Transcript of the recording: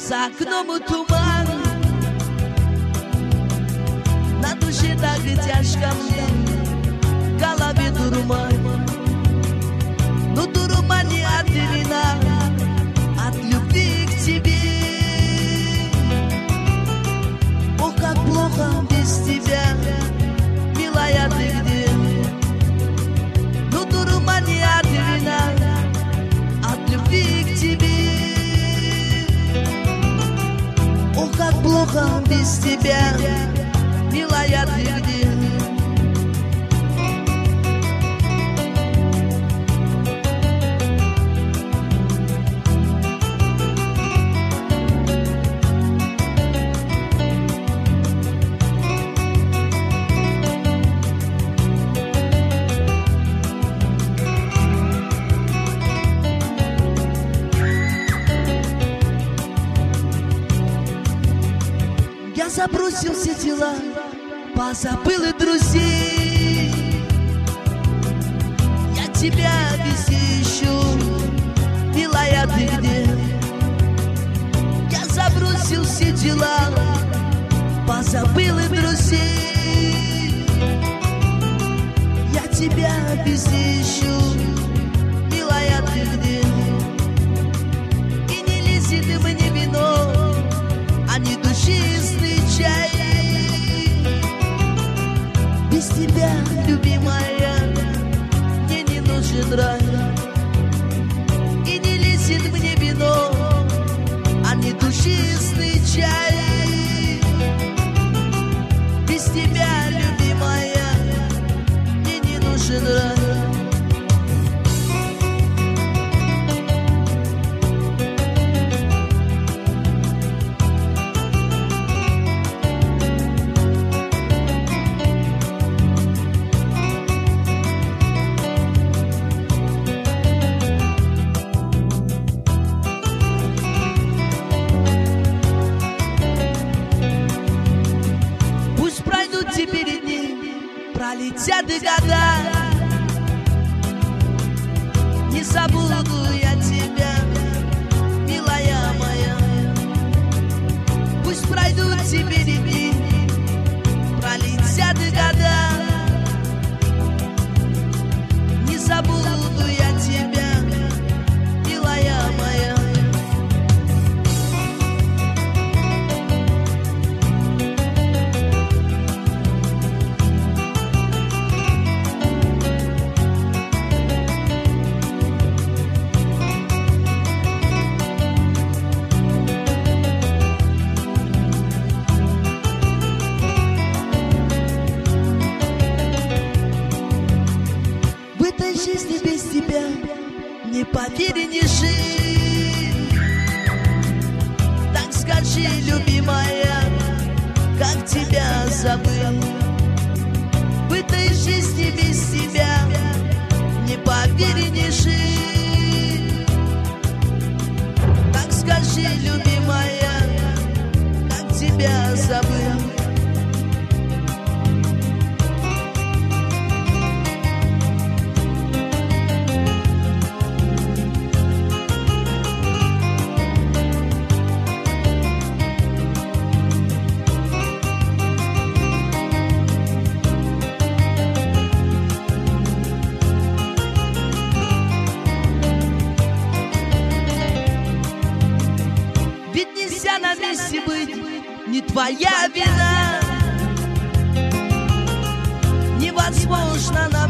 За окном туман, на душе так и тяжко мне, в голове дурман. Но дурман не от вина, от любви к тебе. Ох, как плохо без тебя, милая, ты где? Но дурман не от вина, от любви к тебе. Ох, как плохо без тебя, милая, ты где? Я забросил все дела, позабыл и друзей. Я тебя везде ищу, милая, ты где? Я забросил все дела, позабыл и друзей. Я тебя везде ищу, милая, ты где? И не лезет мне вино, а не душистый чай. Без тебя, любимая, мне не нужен рай. И не лезет мне вино, а не душистый чай. Без тебя, любимая, мне не нужен рай. Теперь дни, пролетят и года, не забуду я тебя, милая моя. Пусть пройдут теперь дни, пролетят и года, не забуду я тебя, милая моя. Жизни без тебя, не поверь, не жить. Так скажи, любимая, как тебя забыл. В этой жизни без тебя, не поверь, не жить. Так скажи, любимая, как тебя забыл. На месте быть не твоя вина, невозможно.